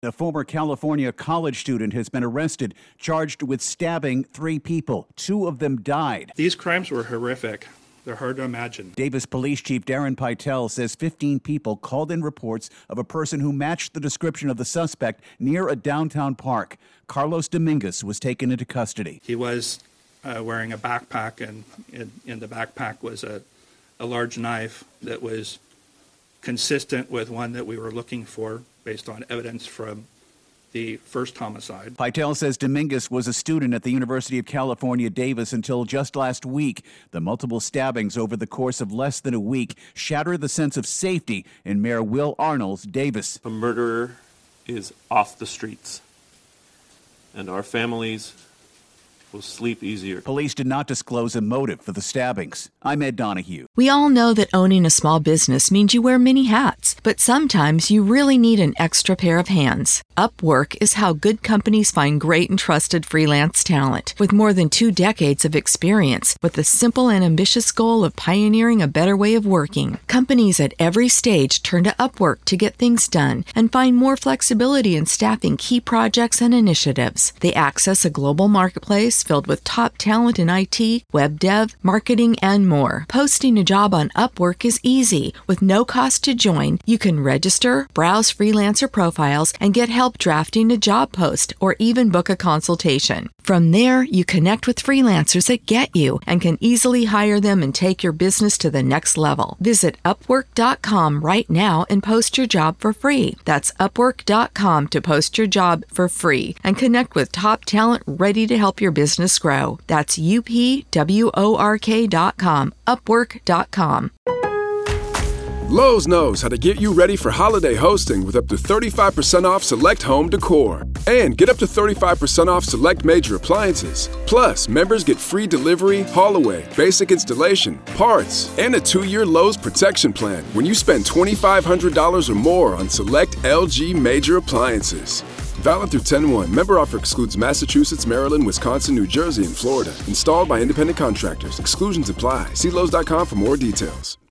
A former California college student has been arrested, charged with stabbing 3 people. 2 of them died. These crimes were horrific. They're hard to imagine. Davis Police Chief Darren Pytel says 15 people called in reports of a person who matched the description of the suspect near a downtown park. Carlos Dominguez was taken into custody. He was wearing a backpack, and in the backpack was a large knife that was consistent with one that we were looking for based on evidence from the first homicide. Pytel says Dominguez was a student at the University of California, Davis until just last week. The multiple stabbings over the course of less than a week shatter the sense of safety in Mayor Will Arnold's Davis. A murderer is off the streets, and our families will sleep easier. Police did not disclose a motive for the stabbings. I'm Ed Donahue. We all know that owning a small business means you wear many hats, but sometimes you really need an extra pair of hands. Upwork is how good companies find great and trusted freelance talent. With more than 2 decades of experience, with the simple and ambitious goal of pioneering a better way of working, companies at every stage turn to Upwork to get things done and find more flexibility in staffing key projects and initiatives. They access a global marketplace filled with top talent in IT, web dev, marketing, and more. Posting a job on Upwork is easy. With no cost to join, you can register, browse freelancer profiles, and get help drafting a job post or even book a consultation. From there, you connect with freelancers that get you and can easily hire them and take your business to the next level. Visit Upwork.com right now and post your job for free. That's Upwork.com to post your job for free and connect with top talent ready to help your business grow. That's UPWORK.com, Upwork.com. Lowe's knows how to get you ready for holiday hosting with up to 35% off select home decor. And get up to 35% off select major appliances. Plus, members get free delivery, haul away, basic installation, parts, and a 2-year Lowe's protection plan when you spend $2,500 or more on select LG major appliances. Valid through 10/1. Member offer excludes Massachusetts, Maryland, Wisconsin, New Jersey, and Florida. Installed by independent contractors. Exclusions apply. See Lowe's.com for more details.